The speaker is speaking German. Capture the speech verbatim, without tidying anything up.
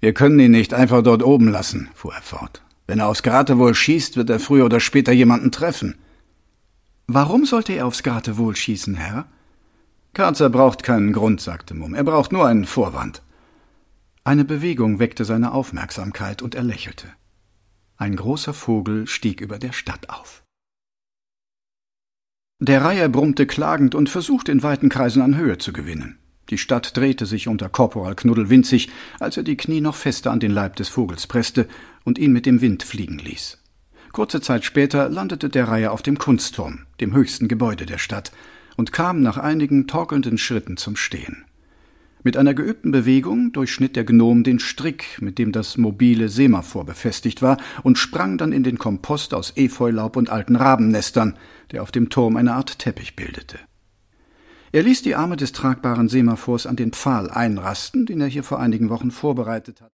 »Wir können ihn nicht einfach dort oben lassen«, fuhr er fort. »Wenn er aufs Geratewohl schießt, wird er früher oder später jemanden treffen.« »Warum sollte er aufs Geratewohl schießen, Herr?« »Karzer braucht keinen Grund«, sagte Mumm. »Er braucht nur einen Vorwand.« Eine Bewegung weckte seine Aufmerksamkeit, und er lächelte. Ein großer Vogel stieg über der Stadt auf. Der Reiher brummte klagend und versuchte in weiten Kreisen an Höhe zu gewinnen. Die Stadt drehte sich unter Korporal Knuddel winzig, als er die Knie noch fester an den Leib des Vogels presste und ihn mit dem Wind fliegen ließ. Kurze Zeit später landete der Reiher auf dem Kunstturm, dem höchsten Gebäude der Stadt, und kam nach einigen torkelnden Schritten zum Stehen. Mit einer geübten Bewegung durchschnitt der Gnom den Strick, mit dem das mobile Semaphor befestigt war, und sprang dann in den Kompost aus Efeulaub und alten Rabennestern, der auf dem Turm eine Art Teppich bildete. Er ließ die Arme des tragbaren Semaphors an den Pfahl einrasten, den er hier vor einigen Wochen vorbereitet hatte.